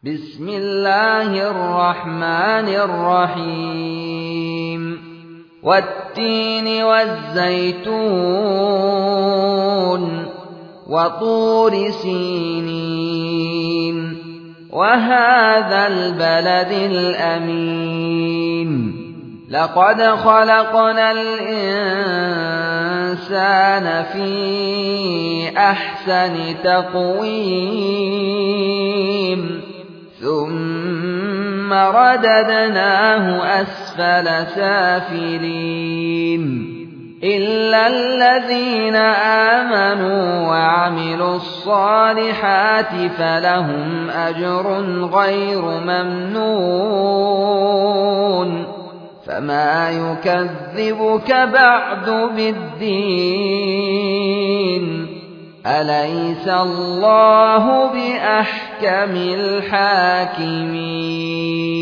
بسم الله الرحمن الرحيم والتين والزيتون وطور سينين وهذا البلد الأمين لقد خلقنا الإنسان في أحسن تقويم ثم رددناه أسفل سافلين إلا الذين آمنوا وعملوا الصالحات فلهم أجر غير ممنون فما يكذبك بعد بالدين أليس الله بأحكم الحاكمين